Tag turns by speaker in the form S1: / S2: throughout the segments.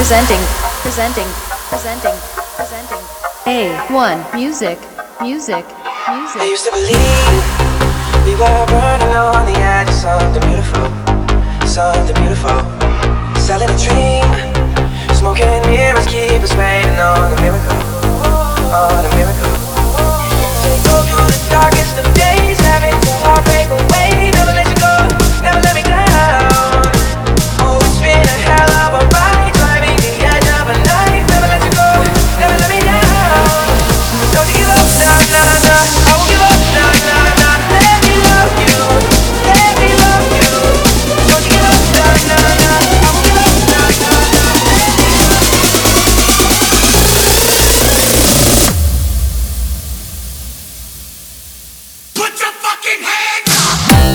S1: presenting A1 music.
S2: I used to believe we were burning on the edge of something beautiful, selling a dream, smoking mirrors keep us waiting on a miracle, Take over through the darkest of days, having to heartbreak away, never let you go, never let me down. Oh, it's been a hell of a ride, driving the edge of a knife, never let you go, never let me down. Don't you give up, nah, I won't give up, nah, let me love you, let me love you. Don't you give up, nah, I won't give up, nah, let me love you.
S3: Put your fucking hands up!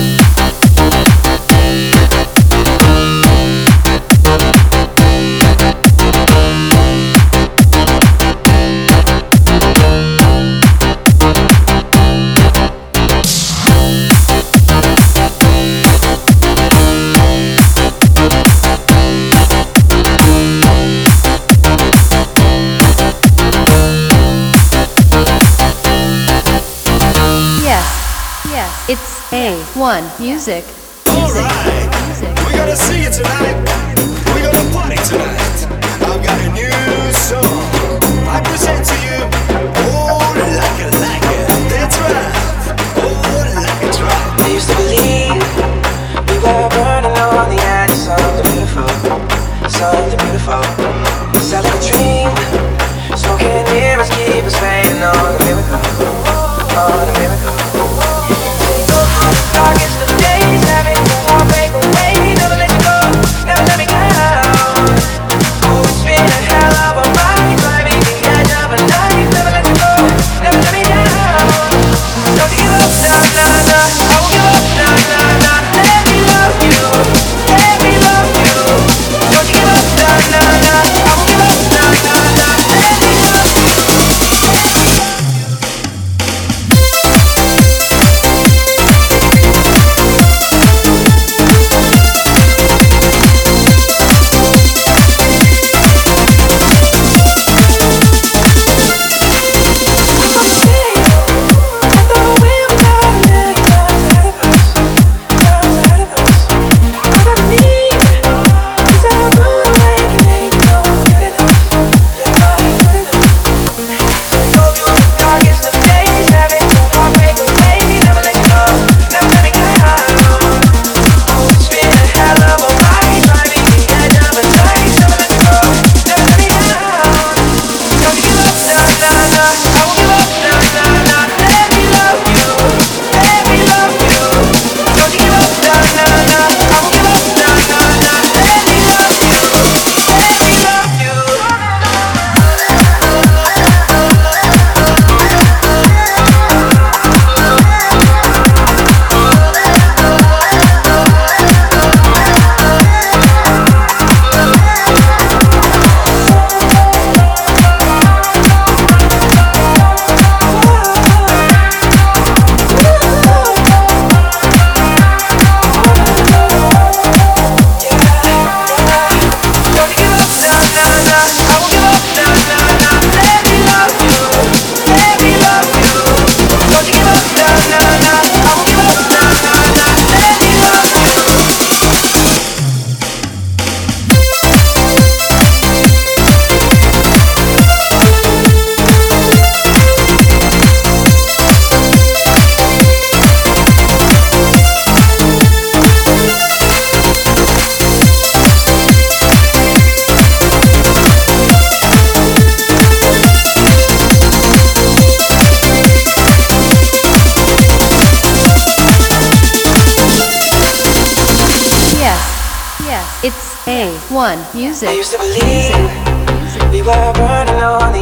S1: Yes, it's A1 music.
S3: Alright, we gonna see you tonight. We gonna party tonight. I've got a new song I present to you. Oh, like it. That's right. Oh, like it's right.
S2: I used to believe we were burning on the edge of something beautiful, selling a dream, smoking mirrors keep us waiting on a miracle, Take over through the darkest of days, having to heartbreak away, never let you go, never let me down. Oh, it's been a hell of a ride, driving the edge of a knife, never let you go, never let me down. Don't you give up, nah, I won't give up, nah, let me love you, let me love you. Don't you give up, nah, I won't give up, nah, let me love you.
S1: Yes, it's A1 music.
S2: I used to believe we were burning on the